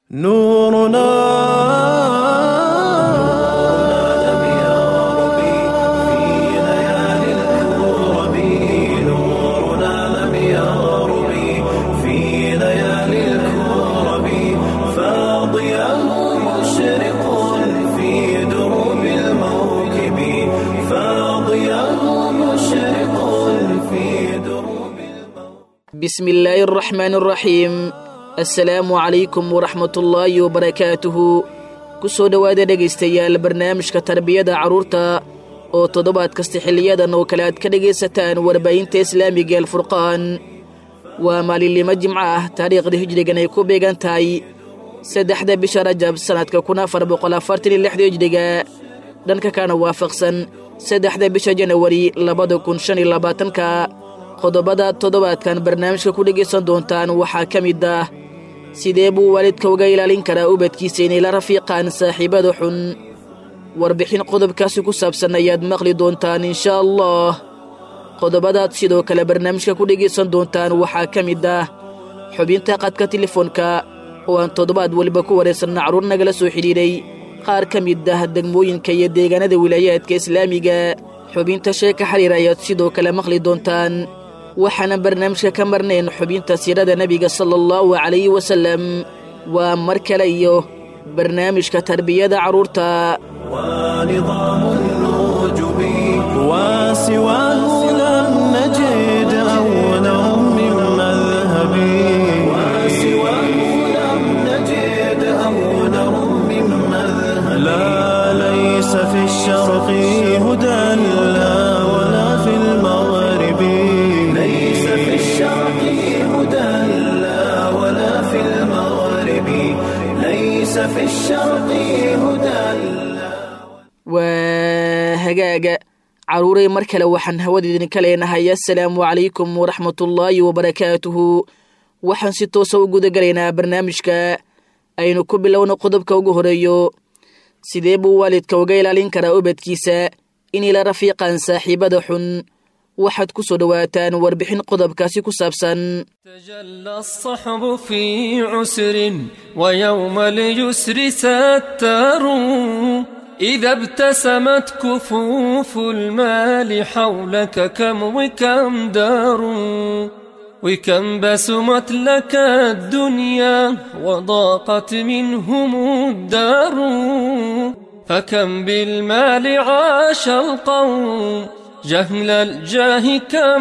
نورنا لم يغرب في ليالي الكرب نورنا لم يغرب في ليالي الكرب فاضياه مشرق في دروب الموكب فاضياه مشرق في دروب الموكب بسم الله الرحمن الرحيم السلام عليكم ورحمة الله وبركاته كسو دوادا dhegaystayaal barnaamijka tarbiyada caruurta oo toddobaad kasta xiliyadan oo kale aad ka dhagaysataan warbaahinta islaamiga ee furqaan waa maalinimo jimco ah taariikhda hijrigan ay ku beegan tahay 3 bisha Rajab sanadka 1446 hijriga dhanka kana waafaqsan 3 bisha January 2025 qodobada toddobaadkan barnaamijka ku dhagaysan doontaan waxaa kamid ah sidee buu waalidka uga ilaalin karaa ubadkiisa inay la rafiiqaan saaxiibada xun warbixin qodobkaasi ku saabsan ayaad maqli doontaan insha Allah qodobadaad sidoo kale barnaamijka ku dhagaysan doontaan waxaa kamid ah xubinta qadka telefoonka oo aan toddobaad waliba ku wareysanna caruur nagala soo xidhiidhay qaar kamid ah degmooyinka iyo deegaanada wilaayaadka islaamiga xubinta sheeka xiriir ayaad sidoo kale maqli doontaan waxaana barnaamijka ka marnayn xubinta siirada nabiga sallallahu alayhi wasallam waa mar kale iyo barnaamijka tarbiyada caruurta ونظام النجوم وسواه لم نجد أولا من مذهب وسواه لم نجد أولا من مذهب لا ليس في الشرق هدى لا ولا في المغرب ليس في الشرق هدى لا ولا في المغرب ليس في الشرق هدى وهجاجة caruuray mar kale waxaan hawadiidin ka leenahay assalaamu calaykum waraxmatullaahi wabarakaatuhu waxaan si toosa u guda galaynaa barnaamijka aynu ku bilowno qodobka ugu horeeyo sidee buu waalidka uga ilaalin karaa ubadkiisa inay la rafiiqaan saaxiibada xun waxaad ku soo dhawaataan warbixin qodobkaasi ku saabsan تجلى الصحب في عسر ويوم اليسر ستار إذا ابتسمت كفوف المال حولك كم وكم دار وكم بسمت لك الدنيا وضاقت منهم الدار فكم بالمال عاش القوم جهل الجاه كم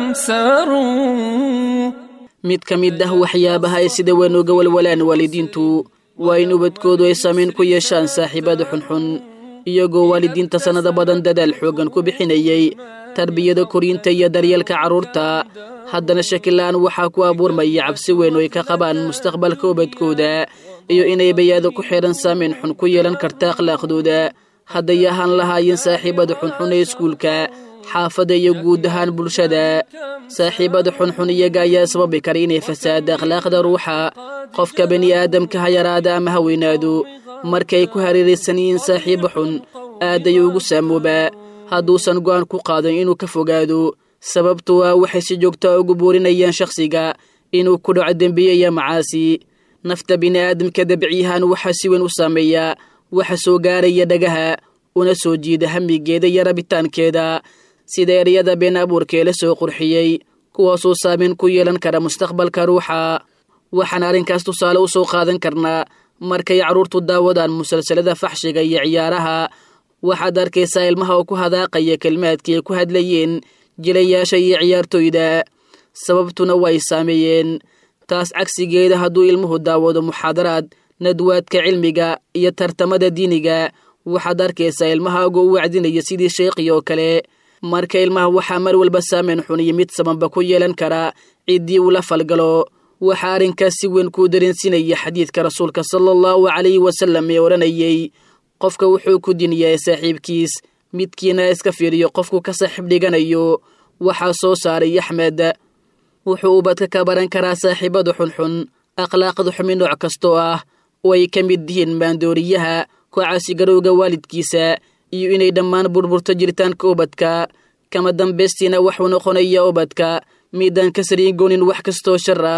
ساروا mid ka mid ah waxyaabaha ay sida weyn uga walwalaan waalidiintu waa in ubadkoodu ay saameyn ku yeeshaan saaxiibada xunxun iyagoo waalidiinta sanado badan dadaal xoogan ku bixinayay tarbiyada korinta iyo daryeelka caruurta haddana shakilaan waxaa ku abuurmaya cabsi weyn oo ay ka qabaan mustaqbalka ubadkooda iyo inay bayaado ku xiran saameyn xun ku yeelan karta akhlaaqdooda hadday ahaan lahaayeen saaxiibada xunxun ee iskuulka xaafada iyo guud ahaan bulshada saaxiibada xunxun iyaga ayaa sababi kara inay fasaada akhlaaqda ruuxa qofka bani aadamka ha yaraada ama ha weynaado markay ku hareeraysan yihiin saaxiibo xun aad ayuu ugu saamoobaa hadduusan go'aan ku qaadan inuu ka fogaado sababtoo ah waxay si joogta ugu buurinayaan shakhsiga inuu ku dhaco dembiye iyo macaasi nafta bini aadamka dabciyahan waxaa si weyn u saameeya waxa soo gaaraya dhagaha una soo jiida hamigeeda iyo rabitaankeeda sida ereyada been abuurkee la soo qurxiyey kuwaasoo saameyn ku yeelan kara mustaqbalka ruuxa waxaan arrinkaas tusaale u soo qaadan karnaa markay caruurtu daawadaan musalsalada faxshiga iyo ciyaaraha waxaad arkaysaa ilmaha oo ku hadaaqaya kelmaadkii ay ku hadlayeen jilayaasha iyo ciyaartoyda sababtuna way saameeyeen taas cagsigeeda hadduu ilmuhu daawado muxaadaraad nadwaadka cilmiga iyo tartamada diiniga waxaad arkaysaa ilmaha ugu wacdinaya sidii sheekhi oo kale marka ilmaha waxaa mar walba saameyn xun iyo mid sabanba ku yeelan kara ciddii uu la falgalo waxaa arrinkaas si weyn kuu dareensinaya xadiidka rasuulka sallallahu calayhi wasallam ee odhanayay qofka wuxuu ku dinyahay saaxiibkiis midkiina iska fiiriyo qofku ka saaxiib dhiganayo waxaa soo saaray axmed wuxuu ubadka ka baran karaa saaxiibada xunxun akhlaaqda xumi nooc kastoo ah oo ay ka mid yihiin maandooriyaha ku caasigarowga waalidkiisa iyo inay dhammaan burburto jiritaanka ubadka kama dambaystiina waxuu noqonaya ubadka midaan ka sariigoonin wax kastoo shar ah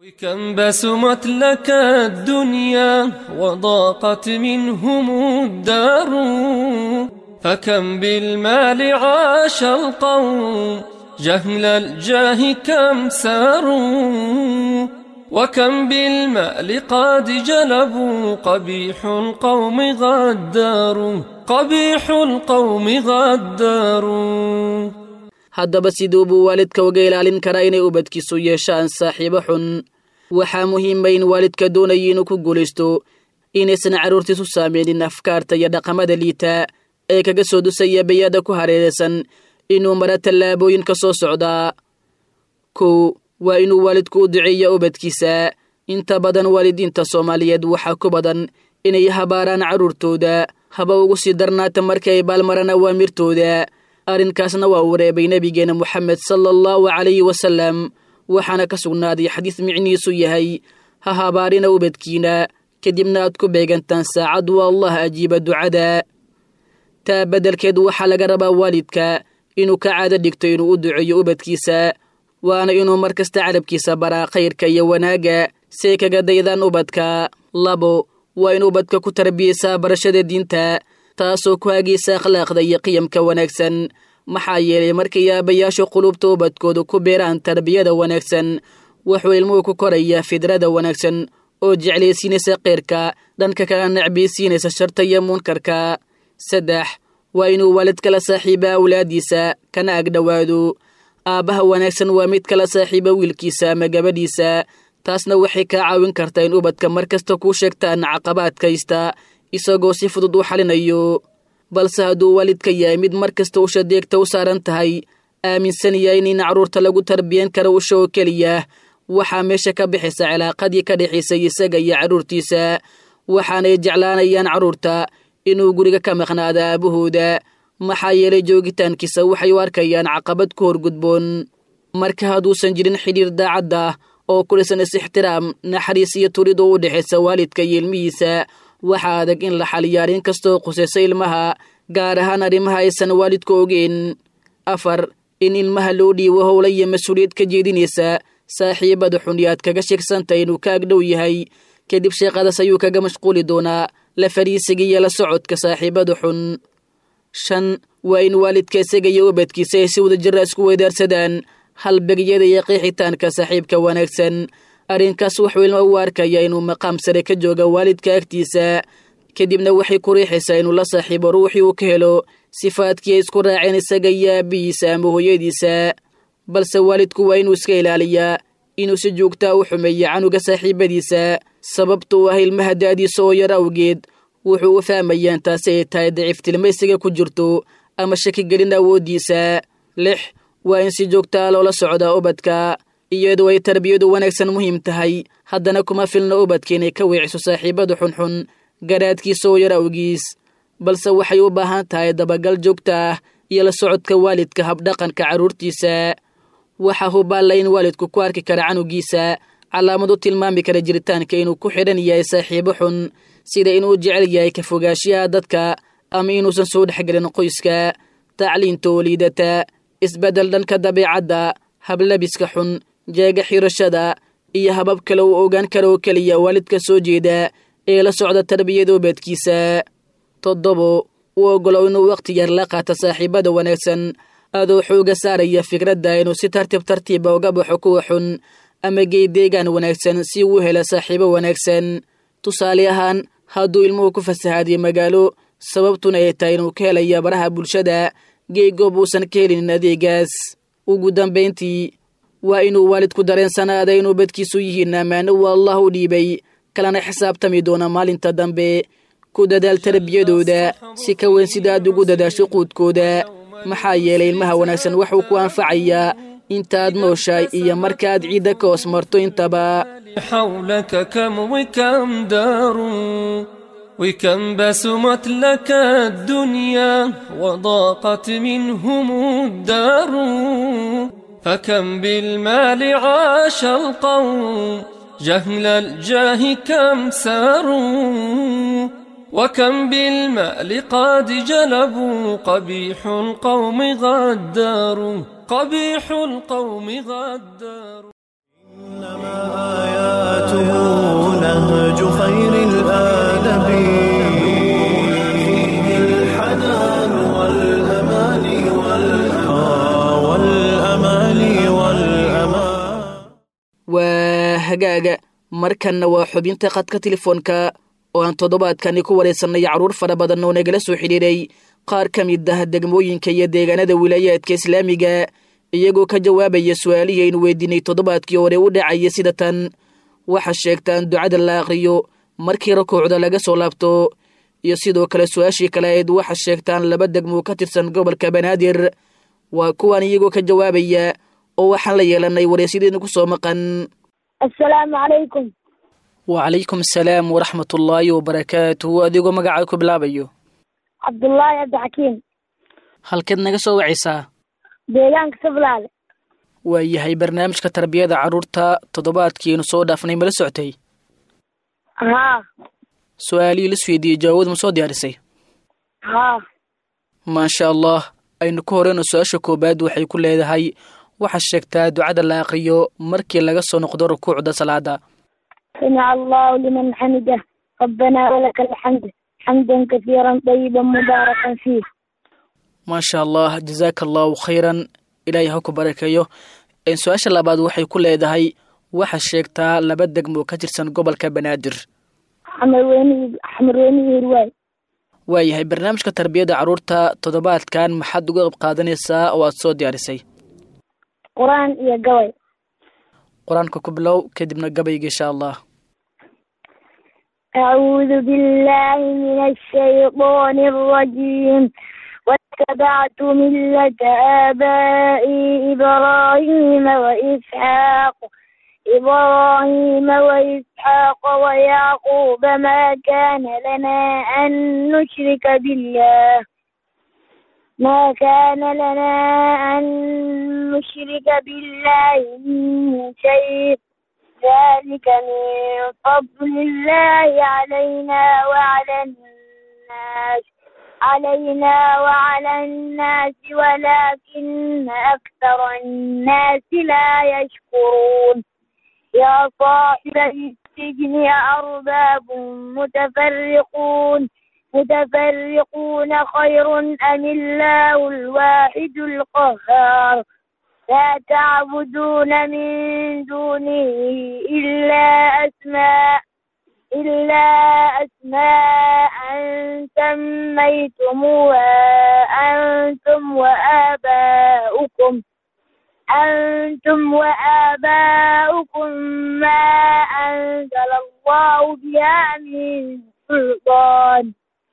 وكم بسمت لك الدنيا وضاقت منهم الدار فكم بالمال عاش القوم جهل الجاه كم ساروا وكم بالمال قد جلبوا قبيح القوم غداروا قبيح القوم غداروا. haddaba siduu buu waalidka uga ilaalin karaa inay ubadkiisu yeeshaan saaxiibo xun? waxaa muhiima in waalidka doonaya inuu ku guulaysto inaysan carruurtiisu saameynin afkaarta iyo dhaqamada liita ee kaga soo dusaya bayada ku hareeraysan inuu mara tallaabooyin ka soo socdaa. kow waa inuu waalidku u duceeyo ubadkiisa. inta badan waalidiinta Soomaaliyeed waxaa ku badan inay habaaraan carruurtooda, haba ugu sii darnaata markay ay baalmaraan awaamirtooda. arrinkaasna waa uu reebay nabigeena Muxamed sallallahu alayhi wasallam, waxaana ka sugnaaday xadiis micnihiisu yahay: ha habaarina ubadkiina kadibna aad ku beegantaan saacad waa Allah ajiiba ducada. taa beddelkeed waxaa laga rabaa waalidka inuu ka caado dhigto inuu u duceeyo ubadkiisa, waana inuu markasta carabkiisa baraa khayrka iyo wanaagga si ay kaga daydaan ubadka. 2 waa in ubadka ku tarbiyeysaa barashada diinta, taasoo ku hagaysa akhlaaqda iyo qiyamka wanaagsan. maxaa yeelay markay aabayaashu qulubta ubadkooda ku beeraan tarbiyada wanaagsan, wuxuu ilmuhu ku korayaa fidrada wanaagsan oo jeclaysiinaysa khayrka, dhanka kala necbaysiinaysa sharta iyo munkarka. 3 waa inuu waalidka la saaxiiba awlaadiisa kana agdhowaado. aabbaha wanaagsan waa mid kala saaxiiba wiilkiisa ama gabadhiisa, taasna waxay kaa caawin kartaa in ubadka markasta kuu sheegtaan caqabaadka haysta isagoo si fudud u xalinayo. balse hadduu waalidka yahay mid markasta usha deegta u saaran tahay, aaminsan yahay in carruurta lagu tarbiyan karo usha oo keliya, waxaa meesha ka bixaysa cilaaqadii ka dhexaysay isaga iyo carruurtiisa, waxaanay jeclaanayaan carruurta inuu guriga ka maqnaado aabahooda, maxaa yeelay joogitaankiisa waxay u arkayaan caqabad ku horgudboon. marka hadduusan jirin xidhiir daacad ah oo ku dhisan is-ixtiraam, naxariis iyo turid oo u dhexaysa waalidka iyo ilmihiisa, waxaa adag in la xaliyo arrin kastoo qusaysa ilmaha, gaar ahaan arrimaha aysan waalidku ogeyn. 4 in ilmaha loo dhiibo howla iyo mas-uuliyad ka jeedinaysa saaxiibada xun iyo aad kaga sheegsantay inuu ka agdhow yahay, kadib sheeqadaas ayuu kaga mashquuli doonaa la fariisiga iyo la socodka saaxiibada xun. 5 waa in waalidka isaga iyo ubadkiisa ay si wadajir isku weydaarsadaan halbeegyada iyo qeexitaanka saaxiibka wanaagsan. arrinkaas wuxuu ilmo u arkayaa inuu maqaam sare ka jooga waalidka agtiisa, kadibna waxay ku riixaysaa inuu la saaxiibo ruuxii uu ka helo sifaadkii ay isku raaceen isaga iyo aabbihiisa ama hooyadiisa. balse waalidku waa inuu iska ilaaliyaa inuu si joogtaa u xumeeyo canuga saaxiibadiisa, sababtoo ah ilmaha da'diisa oo yar awgeed wuxuu u fahmayaan taasi ay tahay daciiftilmaysiga ku jirto ama shakigelin awooddiisa. 6 waa in si joogtaa loola socdaa ubadka, iyadoo ay tarbiyadu wanaagsan muhiim tahay, haddana kuma filna ubadka inay ka weeciso saaxiibada xunxun garaadkiisa oo yar awgiis, balse waxay u baahan tahay dabagal joogta ah iyo la socodka waalidka habdhaqanka carruurtiisa. waxaa hubaalla in waalidku ku arki kara canugiisa calaamad u tilmaami kara jiritaanka inuu ku xidhan yahay saaxiibo xun, sida inuu jecel yahay ka fogaanshiyaha dadka ama inuusan soo dhexgelin qoyska, tacliinta oo liidata, isbeddel dhanka dabeecadda, hablabiska xun, jeega xirashada iyo habab kale uu ogaan karo oo keliya waalidka soo jeeda ee la socda tarbiyada ubadkiisa. 7 u ogolow inuu waqti yar la qaato saaxiibada wanaagsan, adoo xooga saaraya fikradda inuu si tartiib uga baxo kuwa xun ama geedeegaan wanaagsan si uu helo saaxiibo wanaagsan. tusaale ahaan, hadduu ilmuhu ku fasahaadiyo magaalo, sababtuna ay tahay inuu ka helaya baraha bulshada geegoob uusan ka helinin adeegaas. ugu dambayntii, waa inuu waalidku dareensanaada inuu badkiisu yihiin ammaano uu Allah u dhiibay, kalena xisaabtami doona maalinta dambe. ku dadaal tarbiyadooda si ka weyn sida aad ugu dadaasho quudkooda, maxaa yeelay ilmaha wanaagsan wuxuu ku anfacayaa intaad nooshahay iyo markaad ciidda ka hoos marto intaba. حولك كم وكم دار وكم بسمت لك الدنيا وضاقت منهم الدار فكم بالمال عاش القوم جهل الجاه كم ساروا وكم بالمال قد جلبوا قبيح القوم غداروا قبيح القوم غداروا. آياته نهج خير الآدب فيه الحنان والأمان وهجاجة markanna waa xubinta qadka telefoonka oo aan toddobaadkani ku wareysanay caruur fara badan oo nagala soo xidhiiray qaar ka mid ah degmooyinka iyo deegaanada wilayaadka islaamiga iyagoo ka jawaabaya su'aalihii aynu weydiinay toddobaadkii hore u dhacaya sida tan waxa sheegtaan ducada la aqriyo markii rukuucda laga soo laabto iyo sidoo kale su'aashii kale ayd waxa sheegtaan laba degmo ka tirsan gobolka Banaadir waa kuwan iyagoo ka jawaabaya oo waxaan la yeelanay wareysideena ku soo maqan. السلام عليكم. وعليكم السلام ورحمة الله وبركاته. أديكو مقعاكو بلابيو عبد الله عبد الحكيم. هل كد نقصو وعيسى ديلان كسبلال ويهي برنامج كتربية عرورتا تضبات كي نصو دافني ملسعتي ها سؤالي لسويدي جاود مصود يارسي ها ما شاء الله أي نكورين سؤاشكو باد وحي كل هاي waxa sheegtaa ducada la aqriyo markii laga soo noqdo rukuucda salaada. سمع الله لمن حمده ربنا ولك الحمد حمدا كثيرا طيبا مباركا فيه. ما شاء الله جزاك الله خيرا إلهي هاكو بركايو. إن سؤاش labaad waxay ku leedahay waxa sheegtaa laba degmo ka tirsan gobolka Banaadir. xamarweyni hirwaay. waayahay barnaamijka tarbiyada caruurta toddobaadkan maxaad uga qayb qaadanaysaa oo aad soo diyaarisay قرآن يا قوي قرآن كبلو كدبنا قبي إن شاء الله. أعوذ بالله من الشيطان الرجيم واتبعت ملة آبائي إبراهيم وإسحاق ويعقوب ما كان لنا أن نشرك بالله من شيء ذلك من فضل الله علينا وعلى الناس ولكن أكثر الناس لا يشكرون. يا صاحب السجن أرباب متفرقون خير أم الله الواحد القهار لا تعبدون من دونه إلا أسماء سميتموها أنتم وآباؤكم ما أنزل الله بها من سلطان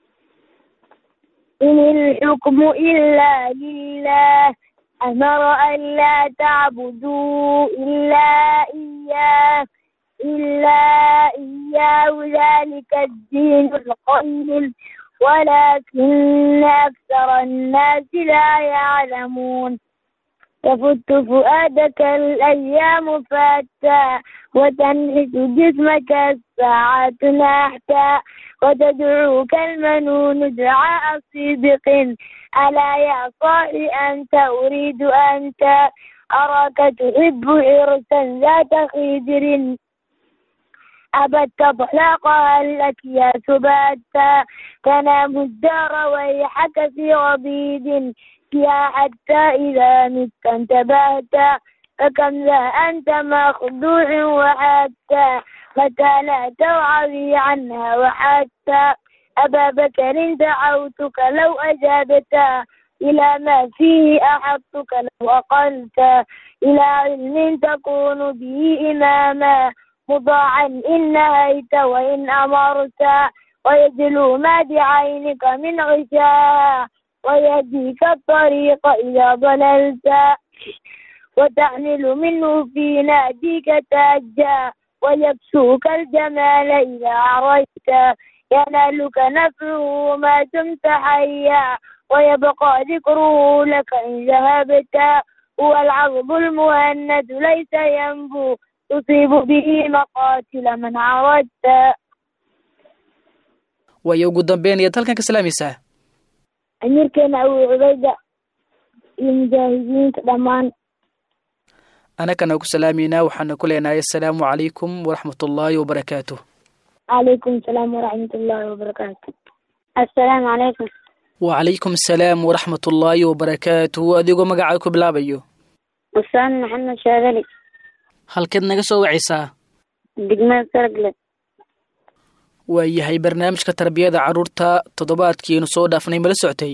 إن الحكم إلا لله أمر أن لا تعبدوا إلا إياه ذلك الدين القيم ولكن أكثر الناس لا يعلمون. تفت فؤادك الأيام فاتا وتنحت جسمك الساعات نحتا وتدعوك المنون دعاء صدق ألا يا صاحي أنت أريد أنت أراك تحب عرسا ذات خدر أبت طلاقها لك يا سباتا تنام الدار ويحك في غضيد يا حتى إذا مت انتبهت فكم ذا أنت مخدوع وحتى متى لا توعظي عنها وحتى أبا بكر دعوتك لو أجابت إلى ما فيه أحطك لو أقلت إلى علم تكون به إماما مطاعا إن نهيت وإن أمرت ويجلو ما بعينك من غشاها ويهديك الطريق إذا ضللت وتحمل منه في ناديك تاجا ويكسوك الجمال إذا عرجت ينالك نفعه ما دمت حيا ويبقى ذكره لك إن ذهبت هو العظم المهند ليس ينبو تصيب به مقاتل من عرجت. ويوجد ضمبين يتلقى كسلاميسا أميركنا أو عبيدة المجاهدين كدمان. anakana ku salaamayna waxaana ku leenahay assalaamu calaykum waraxmatullaahi wabarakaatuh. عليكم السلام ورحمة الله وبركاته. السلام عليكم. وعليكم السلام ورحمة الله وبركاته. adigoo magacaaga ku bilaabayo. أستاذ محمد شاذلي. halkeed naga soo wacaysaa? degmada Saragle. waayahay barnaamijka tarbiyada carruurta toddobaadkiinu soo dhaafnay mala socotay?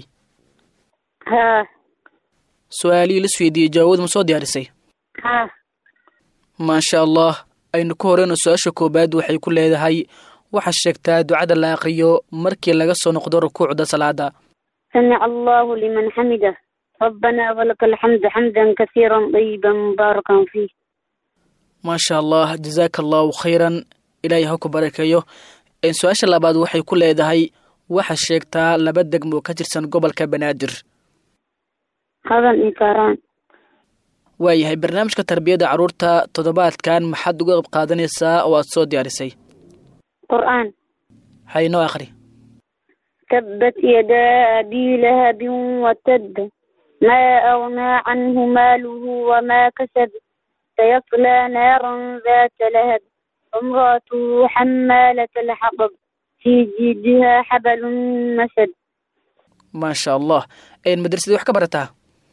ها. su-aalihii la isweydiiyey jawaabad ma soo diyaarisay? ها. maasha allah. aynu ku horeyno su-aasha koobaad waxay ku leedahay waxaa sheegtaa ducada la aqriyo markii laga soo noqdo rukuucda salaada. سمع الله لمن حمده ربنا ولك الحمد حمدا كثيرا طيبا مباركا فيه. maasha allah jazaaka allahu khayran. ilaahay ha ku barakeeyo. su-aasha labaad waxay ku leedahay waxaa sheegtaa laba degmo ka tirsan gobolka banaadir. هذا الإنكاران. waayahay barnaamijka tarbiyada carruurta toddobaadkan maxaad uga qayb qaadanaysaa oo aad soo diyaarisay? قرآن. haynoo akhri. تبت يدا أبي لهب وتب ما أغنى عنه ماله وما كسب سيصلى نارا ذات لهب وامرأته حمالة الحطب في جيدها حبل مسد. maasha allah. madrasadii wax ka barataa?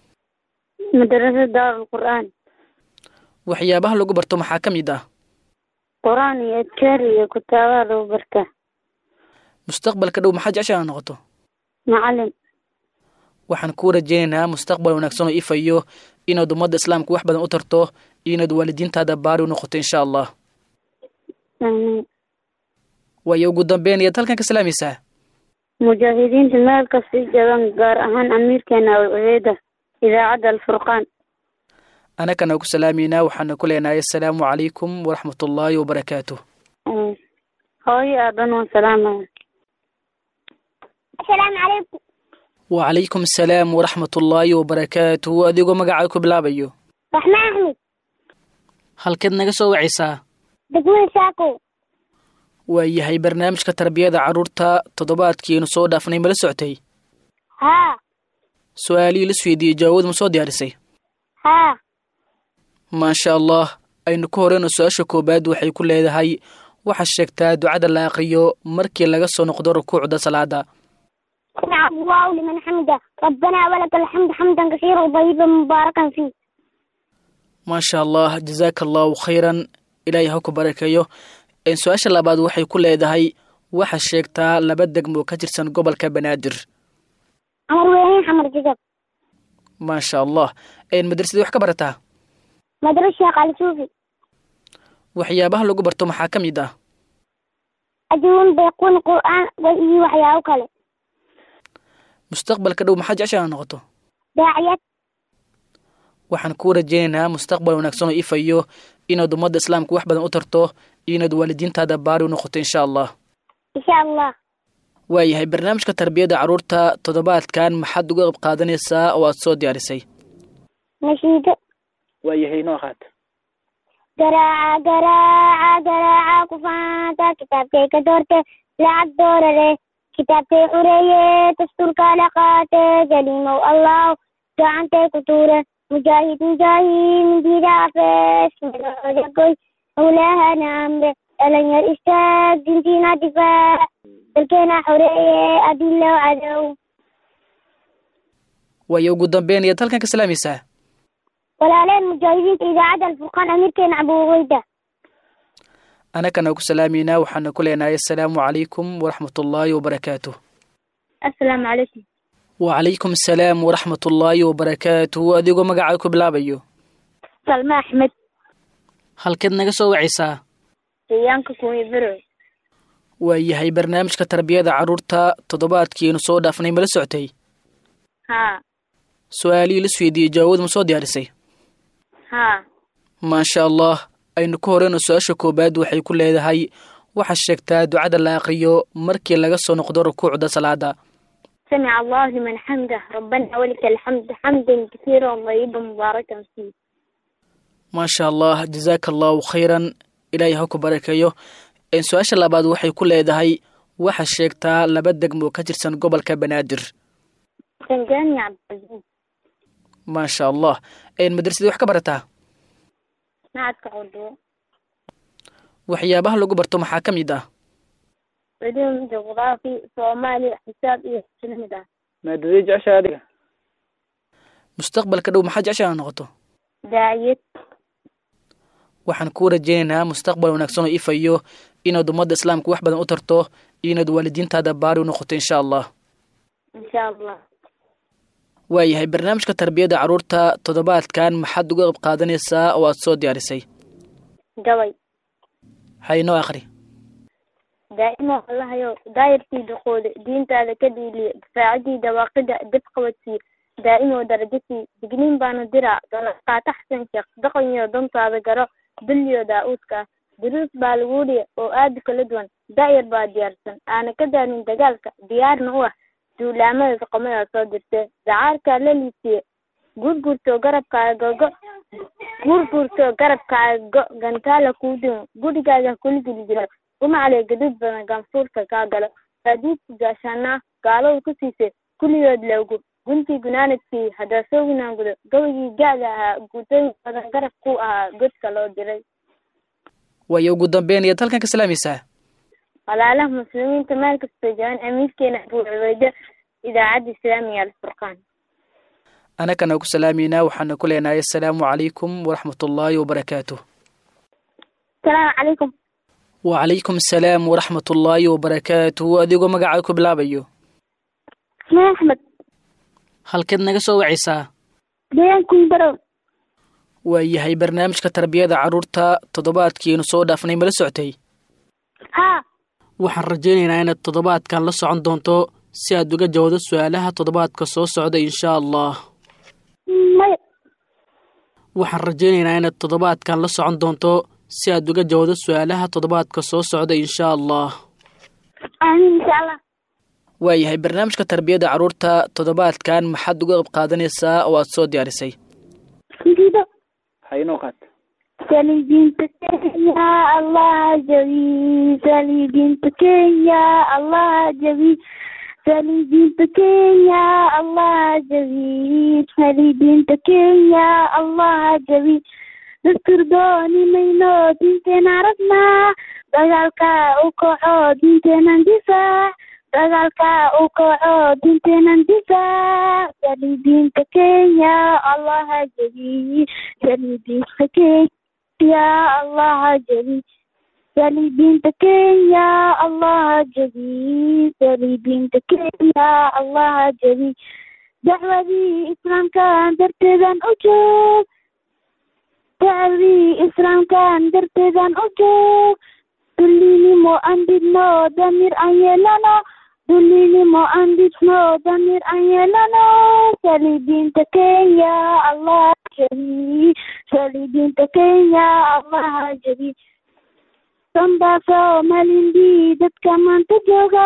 مدرسة دار القرآن. waxyaabaha lagu barto maxaa ka mid ah? قرآن يذكر كتابة لو بركة. mustaqbalka dhow maxaa jecesha inaad noqoto? معلم. waxaan kuu rajaynaynaa mustaqbal wanaagsan oo ifayo inaad ummadda islaamka wax badan u tarto iyo inaad waalidiintaada baari u noqoto insha allah. آمين. waayo ugu dambeyn ayaad halkan ka salaamaysaa? مجاهدين في الملك السجن قار أهان أمير كان وعيدة إذاعة الفرقان. anakana ku salaamayna waxaana ku leenahay assalaamu calaykum waraxmatullaahi wabarakaatuh. هاي أبن وسلامة. السلام عليكم. وعليكم السلام ورحمة الله وبركاته. adigoo magacaaga ku bilaabayo? رحمة أحمد. halkeed naga soo wacaysaa? دقمة ساكو. waayahay barnaamijka tarbiyada carruurta toddobaadkiinu soo dhaafnay mala socotay? ها. su-aalihii la isweydiiyey jawaabad ma soo diyaarisay? ها. maasha allah. aynu ku horeyno su-aasha koobaad waxay ku leedahay waxaa sheegtaa ducada la aqriyo markii laga soo noqdo rukuucda salaada. سمع الله لمن حمده ربنا ولك الحمد حمدا كثيرا طيبا مباركا فيه. maasha allah jazaaka allahu khayran. ilaahay ha ku barakeeyo. su-aasha labaad waxay ku leedahay waxaa sheegtaa laba degmo ka tirsan gobolka banaadir. عمر وين حمر جزب. maasha allah. madrasadii wax ka barataa? مدرسة قال شوفي. waxyaabaha lagu barto maxaa ka mid ah? أجون بيكون قرآن وإيه وحياه كله. mustaqbalka dhow maxaa jecesha inaad noqoto? داعية. waxaan kuu rajaynaynaa mustaqbal wanaagsan oo ifayo inaad ummadda islaamka wax badan u tarto iyo inaad waalidiintaada baari u noqoto insha allah. إن شاء الله. waayahay barnaamijka tarbiyada carruurta toddobaadkan maxaad uga qayb qaadanaysaa oo aad soo diyaarisay? نشيد. waayahay noo qaad. قراعة قراعة قراعة كفانتا كتاب كيك دورته لعب دورة كتاب كي حرية تستر كالقاتة جليمة الله دعان تي كتورة مجاهد مجاهد من دي دافش مجاهد مولاها نامر ألن يرئيستاك دينتينا دفاع تلكينا حرية أدلة وعدو. waayo ugu dambeyn ayaad halkan ka salaamaysaa? walaaleen mujaahidiinta idaacadda alfurqaan amiirkeena abuuweyda. anakana ku salaamayna waxaana ku leenahay assalaamu calaykum waraxmatullaahi wabarakaatuh. assalaamu calaykum. وعليكم السلام ورحمة الله وبركاته. adigoo magacaaga ku bilaabayo? salma axmed. halkeed naga soo wacaysaa? deegaanka kuwibiro. waayahay barnaamijka tarbiyada carruurta toddobaadkiinu soo dhaafnay mala socotay? ها. su-aalihii la isweydiiyey jawaabad ma soo diyaarisay? ها. maasha allah. aynu ku horeyno su-aasha koobaad waxay ku leedahay waxaa sheegtaa ducada la aqriyo markii laga soo noqdo rukuucda salaada. سمع الله لمن حمده ربنا ولك الحمد حمدا كثيرا طيبا مباركا فيه. maasha allah jazaaka allahu khayran. ilaahay ha ku barakeeyo. su-aasha labaad waxay ku leedahay waxaa sheegtaa laba degmo ka tirsan gobolka banaadir. سنجاني عبد العزيز. maasha allah. madrasadii wax ka barataa? macadka cudwo. waxyaabaha lagu barto maxaa ka mid ah? Cilum, juqraafi, Soomaali, xisaab iyo cilmida. maadadee jeceshahay adiga? mustaqbalka dhow maxaa jeceshahay inaad noqoto? daaciyad. waxaan kuu rajaynaynaa mustaqbal wanaagsan oo ifayo inaad ummadda islaamka wax badan u tarto iyo inaad waalidiintaada baari u noqoto insha allah. insha allah. waayahay barnaamijka tarbiyadda carruurta toddobaadkan maxaad uga qayb qaadanaysaa oo aad soo diyaarisay? gabay. haynoo akhri. daa'imo allahayo daayirtii duqoode diintaada ka dhiiliye difaacidii dawaaqida dib qabadsii daa'imo darajasii digniin baanu diraa qaata xasan sheekh daqanyo dantaada garo dulliyo daa-uudka duruus baa lagu dhiya oo aada kala duwan daayar baa diyaarsan aana ka daalin dagaalka diyaarna u ah duulaamada dhaqamada soo dirte dacaarkaa la liisiye gurgurto garabkaaga go gantaala kuu dimo gurigaaga kula geli jiro umacale gadud badan gaanfuurka kaa galo raadiidka gaashaanaa gaalada ku siisay kulligood loogu guntii gunaanadkii haddaa soo gunaangudo gabaygii gaada ahaa guutooyin badan garab ku ahaa godka loo diray. waayo ugu dambeyn ayaad halkan ka salaamaysaa? walaalaha muslimiinta meel kastoo joogan amiirkeena Abu Cubayda idaacadda islaamiga alfurqaan. anakana ku salaamaynaa waxaana ku leenahay assalaamu calaykum waraxmatullaahi wabarakaatuh. asalaamu calaykum. wacalaykum assalaam waraxmatullaahi wabarakaatuh. adigoo magacaaga ku bilaabayo? axmed. halkeed naga soo wacaysaa? deegaankuun barow. waayahay barnaamijka tarbiyada carruurta toddobaadkiinu soo dhaafnay mala socotay? haa. waxaan rajaynaynaa inaad toddobaadkan la socon doonto si aad uga jawaabdo su-aalaha toddobaadka soo socda insha allah. maya. waxaan rajaynaynaa inaad toddobaadkan la socon doonto si aad uga jawaabdo su-aalaha toddobaadka soo socda insha allah. amiin insha allah. waayahay barnaamijka tarbiyadda carruurta toddobaadkan maxaad uga qayb qaadanaysaa oo aad soo diyaarisay? ngido. haynoo qaad. saliidinta kenya allah jabi saliidinta kenya allah jabi saliidinta kenya allah jabi saliidinta kenya allah jabi dastur dooni mayno diinteena rabnaa dagaalka u kaco diinteenan difaac dagaalka u kaco diinteenan difaac saliidinta kenya allah jabi saliidinta kenya allah jabi saliidinta kenya allah jabi saliidinta kenya allah jabi dacwadii islaamkan darteedan u joog dacwadii islaamkan darteedan u joog dullinimo aan dhidno damiir aan yeelano dullinimo aan dhidno damiir aan yeelano saliidinta kenya allah jabi saliidinta kenya allah jabi sanbaaso malindi dadka maanta jooga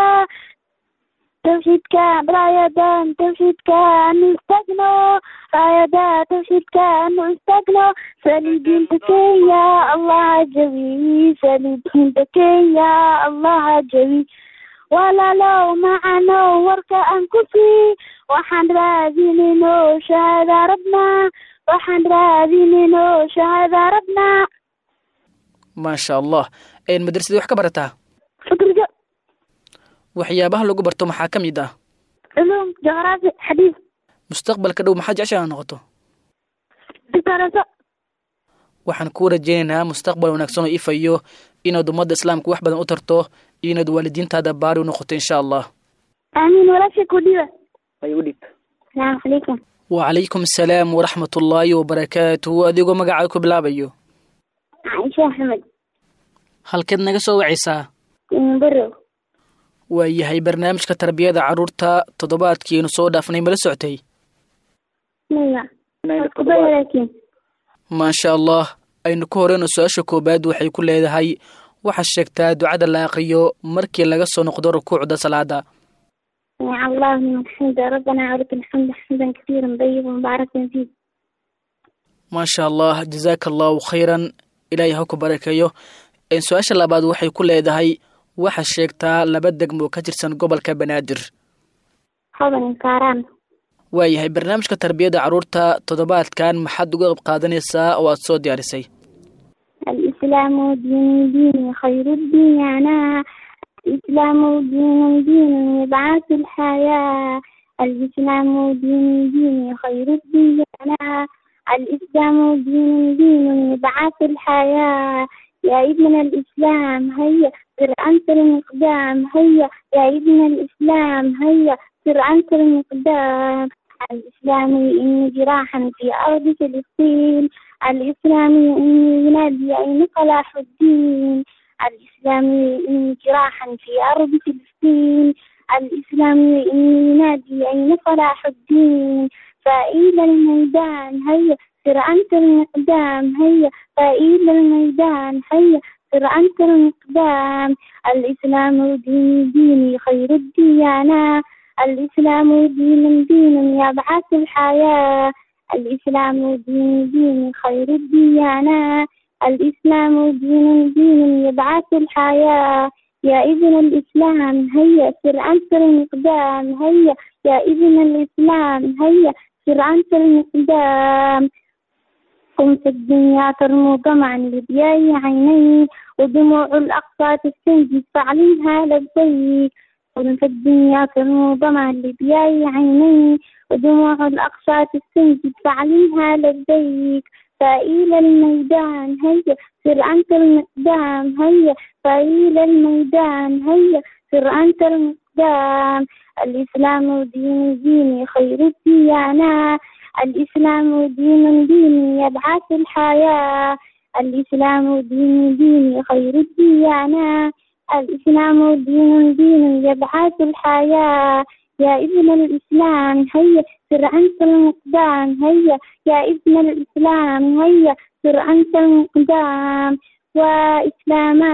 tawxiidkan raayadan tawxiidkan u istaagno raayada tawxiidkan u istaagno saliidinta kenya allah jabi saliidinta kenya allah jabi walaalow macanow warka aan ku sii waxaan raadinayno shahaada rabnaa waxaan raadinayno shahaada rabnaa. maasha allah. madrasadii wax ka barataa? fikriga. waxyaabaha lagu barto maxaa ka mid ah? علوم جغرافيا حديث. mustaqbalka dhow maxaa jeceshahay inaad noqoto? دكتورة. waxaan kuu rajaynaynaa mustaqbal wanaagsan oo ifayo inaad ummadda islaamka wax badan u tarto iyo inaad waalidiintaada baari u noqoto insha allah. آمين ولا شك وديوة. way u dhib. السلام عليكم. وعليكم السلام ورحمة الله وبركاته. adigoo magacaaga ku bilaabayo? عائشة أحمد. halkeed naga soo wacaysaa? برو. waayahay barnaamijka tarbiyada carruurta toddobaadkiinu soo dhaafnay mala socotay? نعم. أقبل لكن. maasha allah. aynu ka horeyno su-aasha koobaad waxay ku leedahay waxaad sheegtaa ducada la aqriyo markii laga soo noqdo rukuucda salaada. يا الله من الحمد ربنا ولك الحمد حمدا كثيرا طيبا مباركا فيه. maasha allah jazaaka allahu khayran. ilaahay ha ku barakeeyo. su-aasha labaad waxay ku leedahay waxaad sheegtaa laba degmo ka tirsan gobolka banaadir. حضن كاران. waayahay barnaamijka tarbiyada carruurta toddobaadkan maxaad uga qayb qaadanaysaa oo aad soo diyaarisay? الإسلام دين خير الديانة الإسلام دين يبعث الحياة الإسلام دين خير الديانة الإسلام دين يبعث الحياة يا ابن الإسلام هيا سر أنت المقدام هيا يا ابن الإسلام هيا سر أنت المقدام الإسلامي إني جراحا في أرض فلسطين الإسلامي إني ينادي أين صلاح الدين الإسلامي إني جراحا في أرض فلسطين الإسلامي إني ينادي أين صلاح الدين فإلى الميدان هيا سر أنت المقدام هيا فإلى الميدان هيا سر أنت المقدام الإسلام ديني خير الديانة الإسلام دين يبعث الحياة الإسلام دين خير الديانة الإسلام دين يبعث الحياة يا ابن الإسلام هيا سر أنت المقدام هيا يا ابن الإسلام هيا سر أنت المقدام قمت الدنيا ترمو طمعا لضياء عيني ودموع الأقصى تستنجد فعلمها لبيك قمت الدنيا ترمو طمعا لضياء عيني ودموع الأقصى تستنجد فعلمها لبيك فإلى الميدان هيا سر أنت المقدام هيا فإلى الميدان هيا سر أنت المقدام الإسلام ديني خير الديانة الإسلام دين يبعث الحياة الإسلام ديني خير الديانة الإسلام دين يبعث الحياة يا ابن الإسلام هيا سر أنت المقدام هيا يا ابن الإسلام هيا سر أنت المقدام وإسلاما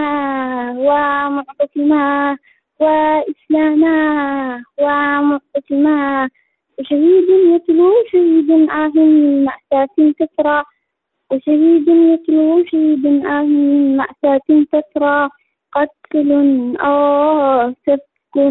ومعتصما وإسلاما ومعتصما وشهيد يتلو شهيد من مأساة تسرى وشهيد يتلو شهيد من مأساة تسرى قتل سفك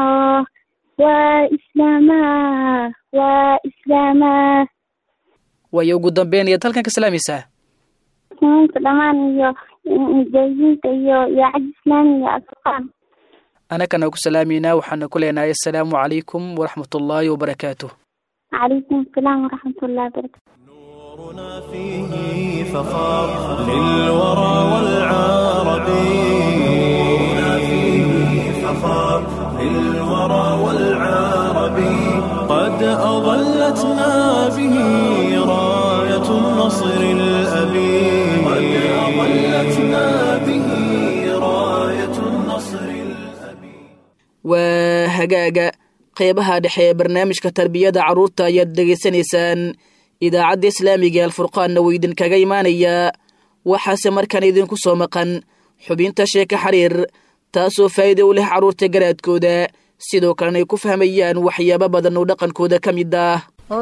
وإسلاما waayo ugu dambeyn ayaad halkan ka salaamaysaa muslimiinta dhammaan iyo mujaahidiinta iyo cad islaamiga asqaan anakana ku salaamayna waxaana ku leenahay assalaamu calaykum waraxmatullaahi wabarakaatuh calaykum assalaam waraxmatullaahi wabarakaatuh نورنا فيه فخار للورى والعربي نورنا فيه فخار للورى والعربي قد أظلتنا به راية النصر الأبي قد أظلتنا به راية النصر الأبي وهجاجة qeybaha dhexe ee barnaamijka tarbiyada carruurta ayaad dhegaysanaysaan idaacadda islaamiga alfurqaanna wuu idinkaga imaanayaa waxaase markaan idinku soo maqan xubinta sheeka xariir taasoo faa'iido u leh carruurta garaadkooda sidoo kalena ay ku fahmayaan waxyaabo badan oo dhaqankooda ka mid ah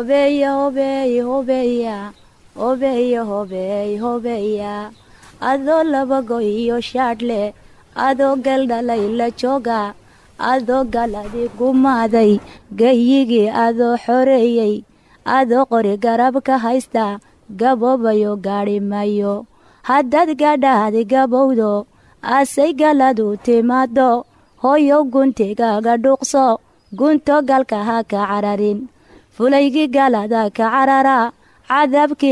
hobeya adoo labago iyo shaadhle adoo galdhalay la jooga adoo galadi gumaaday gayigii adoo xoreeyey adoo qori garab ka haysta gaboobayo gaadhi mayo haddaad gadhaadi gabowdo asay galadu timaado hoyow guntigaaga dhuuqso gunto galka ha ka cararin fulaygii galada ka carara cadaabkii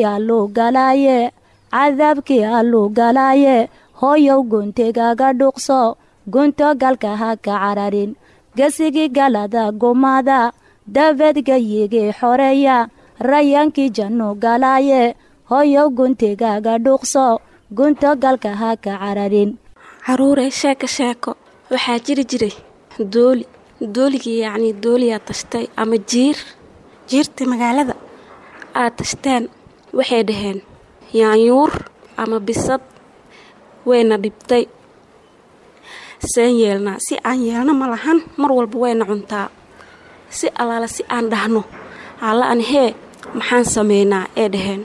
alluu galaaye hoyow guntigaaga dhuuqso gunto galka ha ka cararin gesigii galada gumaada dabeed gayigii xoreeya rayaankii jannu galaaye hoyow guntigaaga dhuuqso gunto galka ha ka cararin caruuree sheeko waxaa jiri jiray dooligii yacnii dooliyaa tashtay ama jiirta magaalada aad tashteen waxay dhaheen yaanyuur ama bisad wayna dhibtay seen yeelnaa si aan yeelno ma lahan mar walba wayna cuntaa si allaala si aan dhahno alla-an hee maxaan sameynaa ee dhaheen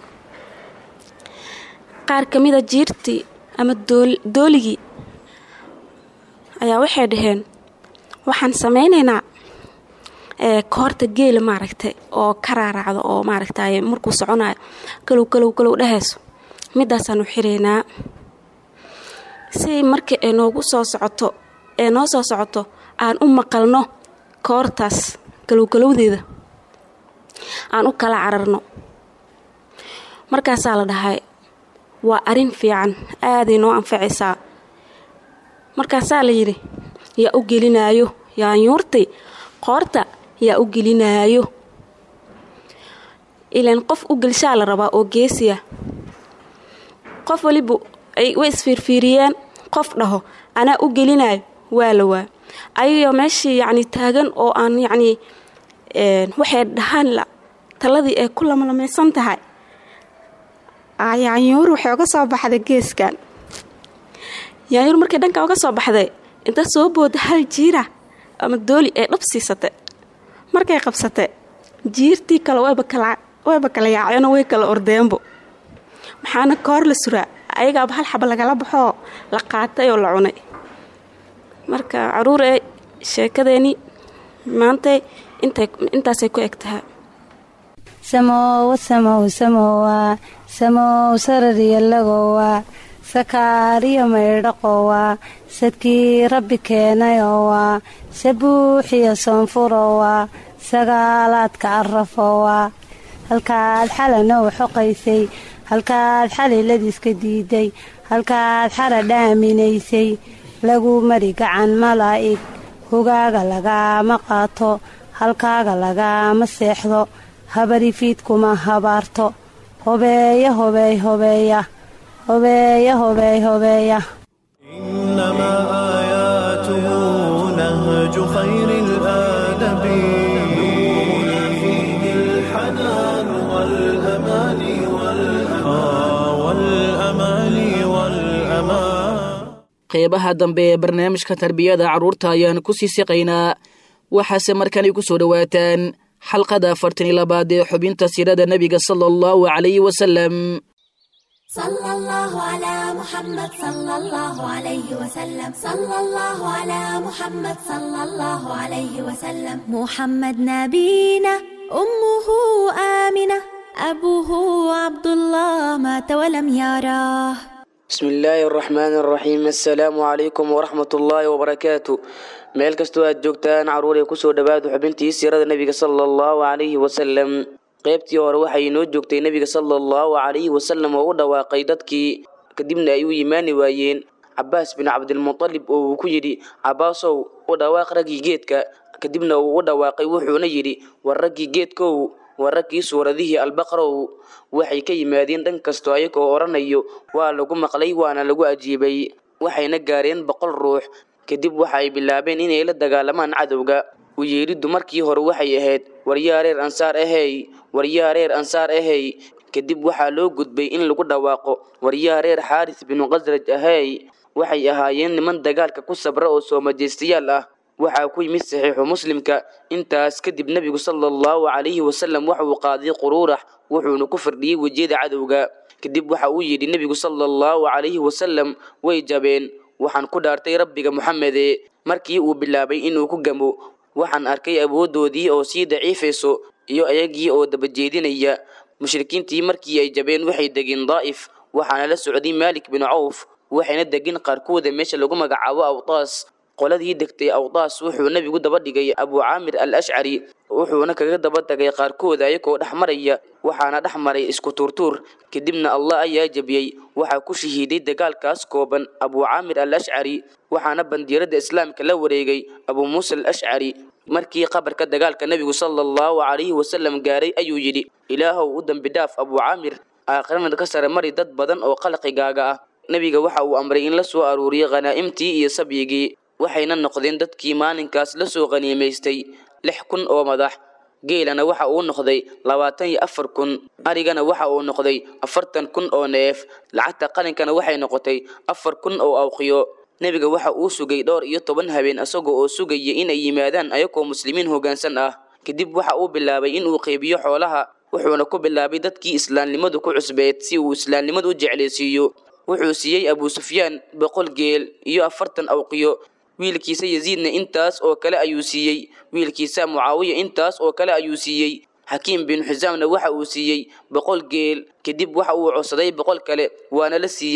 qaar ka mida jiirtii ama dooligii ayaa waxay dhaheen waxaan sameynaynaa koorta geela maaragtay oo ka raaraacdo oo maaragtay markuu soconayo kalow dhahayso midaasaanu xiraynaa si markii ay noogu soo socoto ee noo soo socoto aan u maqalno koortaas galowgalowdeeda aan u kala cararno. markaasaa la dhahay waa arrin fiican, aaday noo anfacaysaa. markaasaa la yidhi yaa u gelinaayo yaanyuurtay qoorta yaa u gelinaayo. ilaan qof u gelshaa la rabaa oo geesiya. qof waliba ay way isfiirfiiriyeen, qof dhaho anaa u gelinayo waa la waa ayagoo meeshii yacni taagan oo aan yacni waxay dhahaan taladii ay ku lamlamaysan tahay. yaanyuur waxay uga soo baxday geeskan. yaanyuur markay dhanka uga soo baxday inta soo booda hal jiira ama dooli ay dhab siisatay. markay qabsatay jiirtii kale wayba kala yaaceen oo way kala ordeenbo. maxaana koor la suraa ayagaaba hal xaba lagala baxoo la qaatay oo la cunay. marka caruur ee sheekadeeni maanta intaasay ku eg tahay. samowa samow samowa samow sarariyalagowa sakaariyo maydhaqowa sadkii rabbi keenayowa sabuuxiyo soonfurowa sagaalaadka arafowa halkaad xalanow xoqaysay halkaad xaliladiiska diiday halkaad xara dhaaminaysay lagu mari gacan malaa'ig hogaaga lagaama qaato halkaaga lagaama seexdo habari fiidkuma habaarto hobeeya hobeey hobeeya hobeeya hobeey hobeeya. إنما آياته نهج خير الآدب نورنا فيه الحنان والأمان والأمان. qeybaha dambe ee barnaamijka tarbiyada carruurta ayaan ku sii siqaynaa. waxaase markanay ku soo dhowaataan xalqada 42 ee xubinta siirada nebiga sala allahu calayhi wasalam. صلى الله على محمد صلى الله عليه وسلم صلى الله على محمد صلى الله عليه وسلم محمد نبينا أمه آمنة أبوه عبد الله مات ولم يراه. بسم الله الرحمن الرحيم. السلام عليكم ورحمة الله وبركاته. meel kastoo aad joogtaan caruuray kusoo dhawaado xubintii siirada nebiga sala allahu calayhi wasalam. qaybtii hore waxay inoo joogtay nebiga sala allahu calayhi wasalam oo u dhawaaqay dadkii kadibna ay u yimaani waayeen cabaas bin cabdilmutalib oo uu ku yidhi cabaasow u dhawaaq raggii geedka. kadibna uu u dhawaaqay wuxuuna yidhi war raggii geedkow war raggii suuradihii albaqrow. waxay ka yimaadeen dhan kastoo ayagoo odhanayo waa lagu maqlay waana lagu ajiibay. waxayna gaareen 100 ruux. kadib waxa ay bilaabeen inay la dagaalamaan cadowga. u yeeriddu markii hore waxay ahayd waryaa reer ansaar ahey waryaa reer ansaar ahey. kadib waxaa loo gudbay in lagu dhawaaqo waryaa reer xaaris binu qasraj ahey. waxay ahaayeen niman dagaalka ku sabra oo soo majeystayaal ah. waxaa ku yimid saxiixu muslimka. intaas kadib nebigu sala allahu calayhi wasalam waxauu qaaday quruurax wuxuuna ku firdhiyey wejiyada cadowga. kadib waxa uu yidhi nebigu sala allahu calayhi wasalam way jabeen. waxaan ku dhaartay rabbiga muxamede. markii uu bilaabay inuu ku gamo waxaan arkay awooddoodii oo sii daciifayso iyo ayagii oo dabajeedinaya. mushrikiintii markii ay jabeen waxay degeen daa'if. waxaana la socday maalik bin cawf. waxayna degeen qaarkooda meesha lagu magacaabo awtaas. qoladii degtay awtaas wuxuu nebigu daba dhigay abu caamir al ashcari. wuxuuna kaga daba tagay qaarkooda ayagoo dhex maraya. waxaana dhex maray isku tuurtuur. kadibna allah ayaa jabiyey. waxaa ku shahiiday dagaalkaas kooban abu caamir al ashcari. waxaana bandiirada islaamka la wareegay abu muusa al ashcari. markii qabarka dagaalka nebigu sala allahu calayhi wasalam gaaray ayuu yidhi ilaahow u dambi dhaaf abu caamir aakhirana ka sare mari dad badan oo khalqigaaga ah. nebiga waxa uu amray in la soo aruuriyo khanaa'imtii iyo sabyigii. waxayna noqdeen dadkii maalinkaas la soo qaniimaystay 6,000 oo madax. geelana waxa uu noqday 24,000. arigana waxa uu noqday 40,000 oo neef. lacagta qalinkana waxay noqotay 4,000 oo awqiyo. nebiga waxa uu sugay dhowr iyo 10 habeen asagoo oo sugaya inay yimaadaan ayagoo muslimiin hoggaansan ah. kadib waxa uu bilaabay inuu qaybiyo xoolaha. wuxuuna ku bilaabay dadkii islaamnimadu ku cusbeed si uu islaamnimadu u jeclaysiiyo. wuxuu siiyey abu sufyaan 100 geel iyo 40 awqiyo. wiilkiisa yaziidna intaas oo kale ayuu siiyey. wiilkiisa mucaawiya intaas oo kale ayuu siiyey. xakiim bin xisaamna waxa uu siiyey 100 geel. kadib waxa uu codsaday 100 kale waana la siiyey.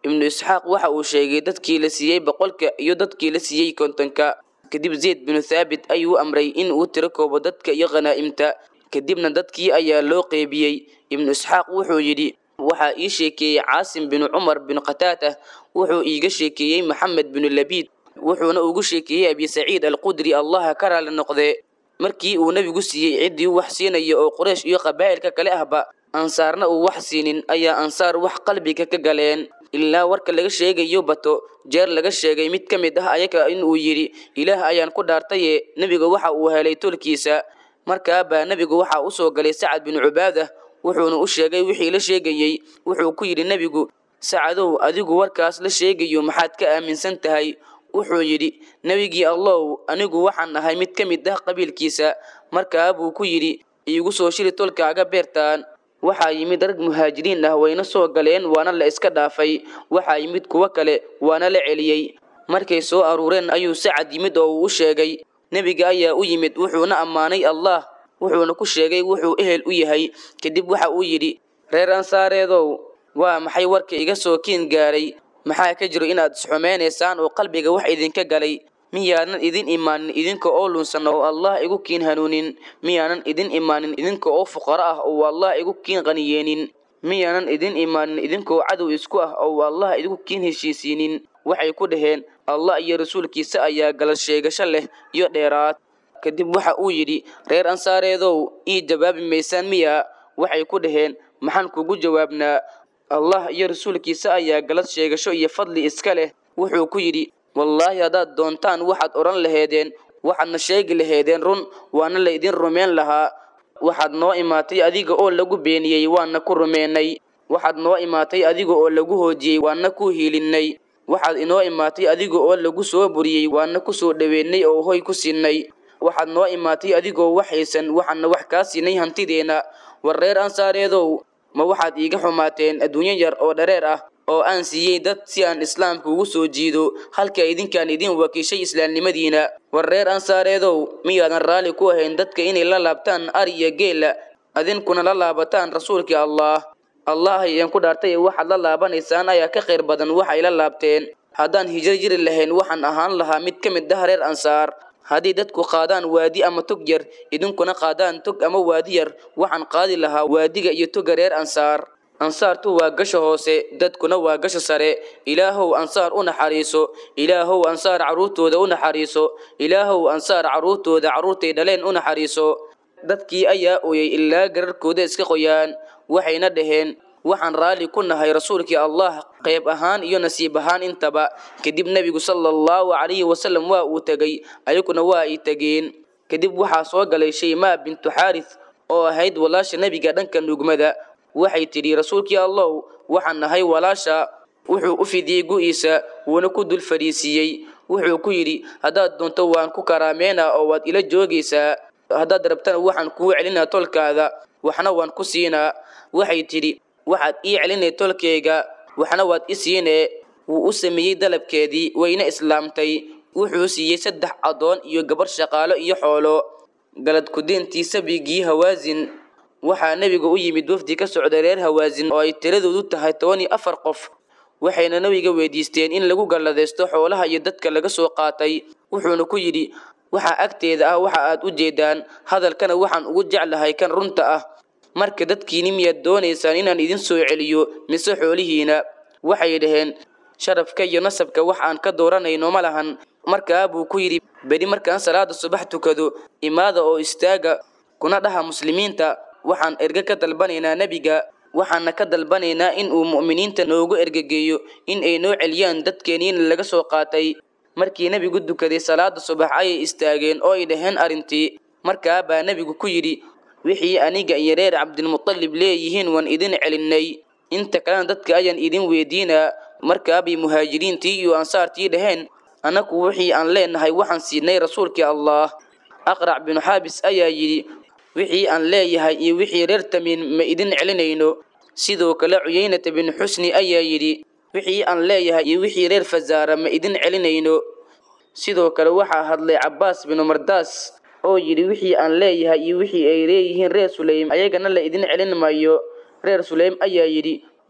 ibnu isxaaq waxa uu sheegay dadkii la siiyey 100 iyo dadkii la siiyey 50 kadib zayd bin thaabit ayuu amray in uu tiro koobo dadka iyo qanaa'imta kadibna dadkii ayaa loo qeybiyey ibnu isxaaq wuxuu yidhi waxaa ii sheekeeyey caasim bin cumar bin qataata wuxuu iiga sheekeeyey maxamed bin labiid wuxuuna ugu sheekeeyey abi saciid alqudri allaha ka raali noqdee markii uu nabigu siiyey ciddii wax siinaya oo quraysh iyo qabaa'ilka kale ahba ansaarna uu wax siinin ayaa ansaar wax qalbiga ka galeen ilaa warka laga sheegayo bato jeer laga sheegay mid ka mid ah ayaga in uu yidhi ilaah ayaan ku dhaartaye nebiga waxa uu helay tolkiisa markaa baa nebigu waxa u soo galay sacad bin cubaadah wuxuuna u sheegay wixii la sheegayey wuxuu ku yidhi nebigu sacadow adigu warkaas la sheegayo maxaad ka aaminsan tahay wuxuu yidhi nebigii allow anigu waxaan ahay mid ka mid ah qabiilkiisa markaa buu ku yidhi iigu soo shiri tolkaaga beertaan waxaa yimid rag muhaajiriin ah wayna soo galeen waana la iska dhaafay waxaa yimid kuwo kale waana la celiyey markay soo aruureen ayuu sacad yimid oo uu u sheegay nebiga ayaa u yimid wuxuuna ammaanay allah wuxuuna ku sheegay wuxuu ehel u yahay kadib waxa uu yidhi reer ansaareedow waa maxay warka iga soo kiin gaaray maxaa ka jiro inaad isxumeynaysaan oo qalbiga wax idinka galay miyaanan idin imaanin idinka oo lunsan oo allah igu kiin hanuunin miyaanan idin imaanin idinka oo fuqara ah oo allah igu kiin qaniyeenin miyaanan idin imaanin idinkoo cadow isku ah oo allah igu kiin heshiisiinin waxay ku dhaheen allah iyo rasuulkiisa ayaa galal sheegasho leh iyo dheeraad kadib waxa uu yidhi reer ansaareedow ii jawaabi maysaan miyaa waxay ku dhaheen maxaan kugu jawaabnaa allah iyo rasuulkiisa ayaa galad sheegasho iyo fadli iska leh wuxuu ku yidhi wallaahi haddaad doontaan waxaad odhan laheedeen waxaadna sheegi laheedeen run waana la idin rumeyn lahaa waxaad noo imaatay adiga oo lagu beeniyey waana ku rumeynay waxaad noo imaatay adiga oo lagu hoojiyey waana ku hiilinnay waxaad inoo imaatay adiga oo lagu soo buriyey waana ku soo dhaweennay oo hoy ku siinay waxaad noo imaatay adigoo wax haysan waxaana wax kaa siinay hantideenna war reer ansaareedow ma waxaad iiga xumaateen adduunyo yar oo dhareer ah oo aan siiyey dad si aan islaamka ugu soo jiido halka idinkaan idin wakiishay islaamnimadiina war reer ansaareedow miyaadan raalli ku ahayn dadka inay la laabtaan ari iyo geela adinkuna la laabataan rasuulkii allah ayaan ku dhaartay waxaad la laabanaysaan ayaa ka khayr badan waxay la laabteen haddaan hijro jiri lahayn waxaan ahaan lahaa mid ka mid ah reer ansaar haddii dadku qaadaan waadi ama tog yar idinkuna qaadaan tog ama waadi yar waxaan qaadi lahaa waadiga iyo toga reer ansaar ansaartu waa gasho hoose dadkuna waa gasho sare ilaahow ansaar u naxariiso ilaahow ansaar caruurtooda u naxariiso ilaahow ansaar caruurtooda caruurtay dhaleen u naxariiso dadkii ayaa ooyey ilaa gararkooda iska qoyaan waxayna dhaheen waxaan raalli ku nahay rasuulkii allah qayb ahaan iyo nasiib ahaan intaba kadib nebigu sallallahu calayhi wasallam waa uu tegey ayaguna waa ay tegeen kadib waxaa soo galay shaymaa bintu xaaris oo ahayd walaasha nebiga dhanka nugmada waxay tidhi rasuulkii allow waxaan nahay walaasha wuxuu u fidiyey gu'iisa wuuna ku dul fadhiisiiyey wuxuu ku yidhi haddaad doonto waan ku karaameynaa oo waad ila joogaysaa haddaad rabtana waxaan kuu celinaa tolkaada waxna waan ku siinaa waxay tidhi waxaad ii celinay tolkayga waxna waad i siinee wuu u sameeyey dalabkeedii wayna islaamtay wuxuu siiyey 3 adoon iyo gabar shaqaalo iyo xoolo galad kudeyntii sabigii hawaasin waxaa nebiga u yimid wafdi ka socda reer hawaasin oo ay tiradoodu tahay 14 qof waxayna nebiga weydiisteen in lagu galladeysto xoolaha iyo dadka laga soo qaatay wuxuuna ku yidhi waxaa agteeda ah waxa aad u jeedaan hadalkana waxaan ugu jeclahay kan runta ah marka dadkiini miyaad doonaysaan inaan idin soo celiyo mise xoolihiina waxay dhaheen sharafka iyo nasabka wax aan ka dooranayno ma lahan markaa buu ku yidhi beri markaan salaada subax tukado imaada oo istaaga kuna dhaha muslimiinta waxaan erga ka dalbanaynaa nebiga waxaana ka dalbanaynaa in uu mu'miniinta noogu ergegeeyo in ay noo celiyaan dadkeeniina laga soo qaatay markii nebigu dukaday salaada subax ayay istaageen oo ay dhaheen arrintii markaa baa nebigu ku yidhi wixii aniga iyo reer cabdilmutalib leeyihiin waan idin celinay inta kalena dadka ayaan idin weydiinaa markaabay muhaajiriintii iyo ansaartii dhaheen annagu wixii aan leenahay waxaan siinay rasuulkii allah aqrac binu xaabis ayaa yidhi wixii aan leeyahay iyo wixii reer tamiin ma idin celinayno sidoo kale cuyaynata bin xusni ayaa yidhi wixii aan leeyahay iyo wixii reer fazaara ma idin celinayno sidoo kale waxaa hadlay cabbaas binu mardaas oo yidhi wixii aan leeyahay iyo wixii ay leeyihiin reer sulaym ayagana la idin celin maayo reer sulaym ayaa yidhi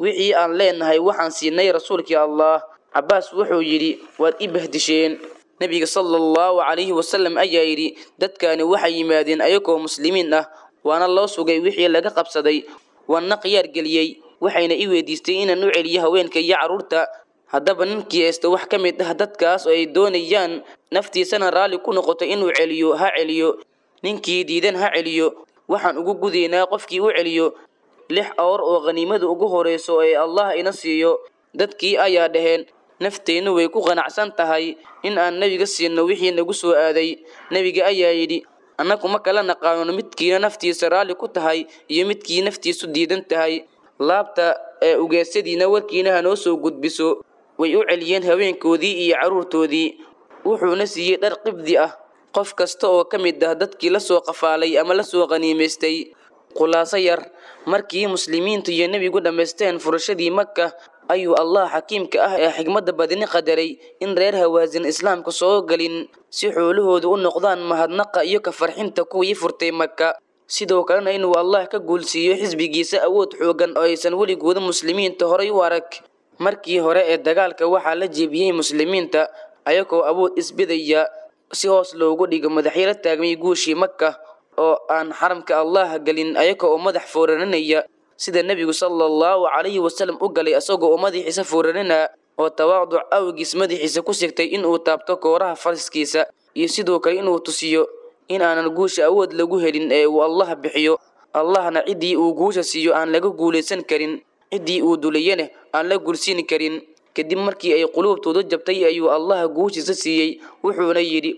wixii aan leenahay waxaan siinay rasuulkii allah. cabaas wuxuu yidhi waad i bahdisheen. nebiga sallallahu calayhi wasallam ayaa yidhi dadkaani waxay yimaadeen ayagoo muslimiin ah, waana loo sugay wixii laga qabsaday, waana khiyaar geliyey, waxayna i weydiistay inaan u celiyo haweenka iyo carruurta. haddaba ninkii haysta wax ka mid ah dadkaas oo ay doonayaan naftiisana raalli ku noqoto inuu celiyo ha celiyo, ninkii diidan ha celiyo. waxaan ugu gudaynaa qofkii u celiyo 6 awr oo qaniimada ugu horeyso ee allah ina siiyo. dadkii ayaa dhaheen nafteennu way ku qanacsan tahay in aan nebiga siino wixii nagu soo aaday. nebiga ayaa yidhi annagu ma kala naqaano midkiina naftiisa raalli ku tahay iyo midkii naftiisu diidan tahay. laabta ee ugeesadiina warkiina hanoo soo gudbiso. way u celiyeen haweenkoodii iyo carruurtoodii. wuxuuna siiyey dhar qibdi ah qof kasta oo ka mid ah dadkii la soo qafaalay ama la soo qaniimaystay. khulaaso yar, markii muslimiintu iyo nebigu dhammaysteen furashadii Makka ayuu allah xakiimka ah ee xigmadda badani qadaray in reer Hawaasin islaamka soo galin si xoolahoodu u noqdaan mahadnaqa iyo ka farxinta kuwii furtay Makka. sidoo kalena inuu allah ka guulsiiyo xisbigiisa awood xoogan oo aysan weligooda muslimiinta horay u arag. markii hore ee dagaalka waxaa la jebiyey muslimiinta ayagoo awood isbidaya si hoos loogu dhigo madaxyada taagmay guushii Makka oo aan xaramka allah galin ayaga oo madax foorananaya sida nebigu sallallahu calayhi wasallam u galay asagoo madaxiisa fooranana oo tawaaduc awgiis madaxiisa ku sigtay inuu taabto kooraha faraskiisa iyo sidoo kale inuu tusiyo in aanan guusha awood lagu helin ee uu allah bixiyo. allahna cidii uu guusha siiyo aan laga guulaysan karin, cidii uu dulayana aan la guulsiin karin. kadib markii ay quluubtooda jabtay ayuu allah guushiisa siiyey, wuxuuna yidhi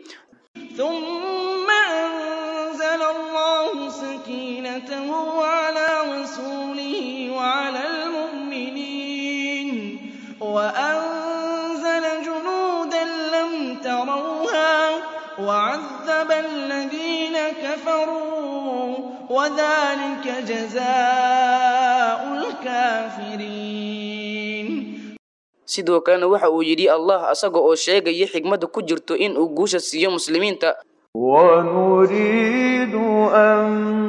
ثم أنزل الله سكينته على رسوله وعلى المؤمنين وأنزل جنودا لم تروها وعذب الذين كفروا وذلك جزاء الكافرين. sidoo kalena waxa uu yidhi allah asaga oo sheegaya xigmadda ku jirto in uu guusha siiyo muslimiinta. ونريد أن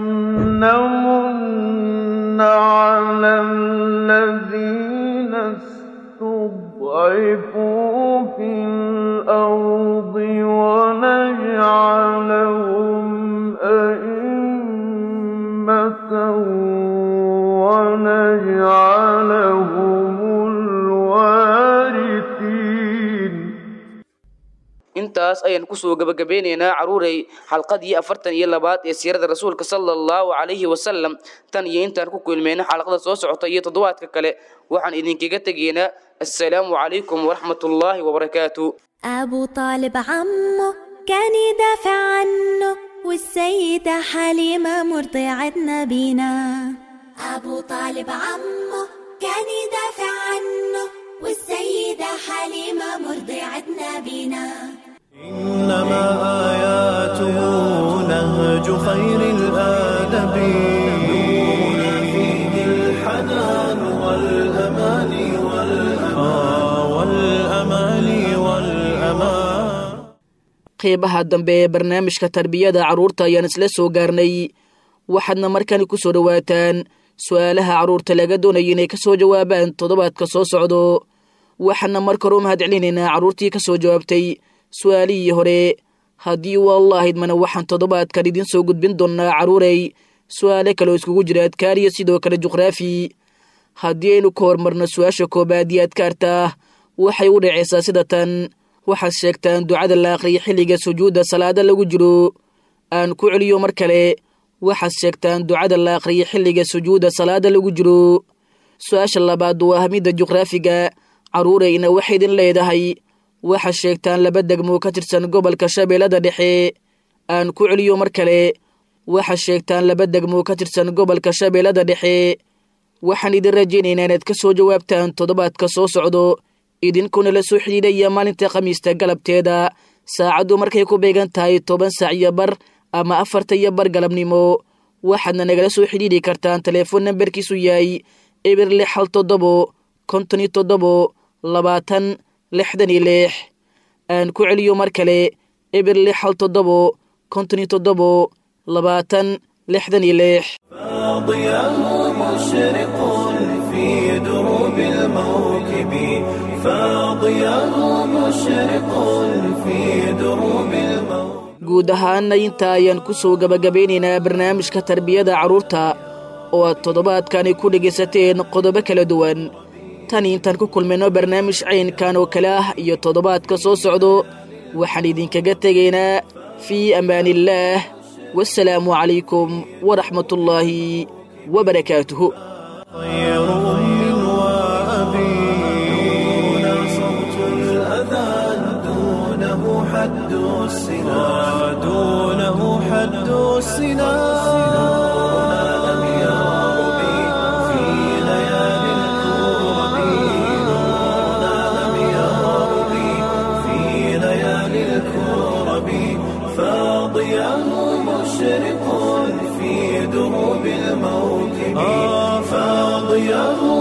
نمن على الذين استضعفوا في الأرض ونجعلهم أئمة ونجعلهم intaas ayaan kusoo gabagabeynaynaa caruuray xalqadii 42 ee siirada rasuulka sallallahu calayhi wasallam. tan iyo intaan ku kulmayna xalqada soo socota iyo toddobaadka kale waxaan idinkaga tegaynaa assalaamu calaykum waraxmatullaahi wabarakaatuh. أبو طالب عمه كان يدافع عنه والسيدة حليمة مرضعة نبينا. أبو طالب عمه كان يدافع عنه والسيدة حليمة مرضعة نبينا. إنما آياته نهج خير الآدب نورنا فيه الحنان والأمان qeybaha dambe ee barnaamijka tarbiyada carruurta ayaan isla soo gaarnay. waxaadna markani ku soo dhowaataan su'aalaha carruurta laga doonaya inay ka soo jawaabaan toddobaadka soo socdo. waxaana marka hore u mahadcelinaynaa carruurtii ka soo jawaabtay su'aalihii hore. haddii uu allah idmana waxaan toddobaadkan idin soo gudbin doonnaa carruuray su'aale kale oo iskugu jira adkaar iyo sidoo kale juqraafi. haddii aynu ka hormarno su-aasha koobaad iyo adkaarta waxay u dhacaysaa sida tan: waxaad sheegtaan ducada la aqriya xilliga sujuudda salaada lagu jiro. aan ku celiyo mar kale, waxaad sheegtaan ducada la aqriya xilliga sujuudda salaada lagu jiro. su-aasha labaad waa ahmidda juqraafiga. carruurayna waxay idin leedahay waxaad sheegtaan 2 degmo ka tirsan gobolka shabeellada dhexe. aan ku celiyo mar kale, waxaad sheegtaan 2 degmo ka tirsan gobolka shabeellada dhexe. waxaan idin rajaynaynaa inaad ka soo jawaabtaan toddobaadka soo socdo idinkuna la soo xidhiidhaya maalinta khamiista galabteeda saacaddu markay ku beegan tahay 10:15 ama 4:00 galabnimo. waxaadna nagala soo xidhiidhi kartaan telefoon nambarkiisu yahay 067772066. aan ku celiyo mar kale 067772066. فاضياه مشرق في دروب الموكب فاضياه مشرق في دروب الموكب guud ahaana inta ayaan ku soo gabagabeynaynaa barnaamijka tarbiyada carruurta oo aad toddobaadkani ku dhegaysateen qodobo kala duwan tan intaan ku kulmayno barnaamij caynkan oo kale ah iyo toddobaadka soo socdo waxaan idinkaga tegaynaa fii amaanillaah wassalaamu calaykum waraxmatullaahi wabarakaatuhu طير أم وأبي دون صوت الأذان دونه حد السنا دونه حد السنا لم يربي في ليالي الكرب لم يربي في ليالي الكرب فاضياه مشرق في دروب الموكب فاضياه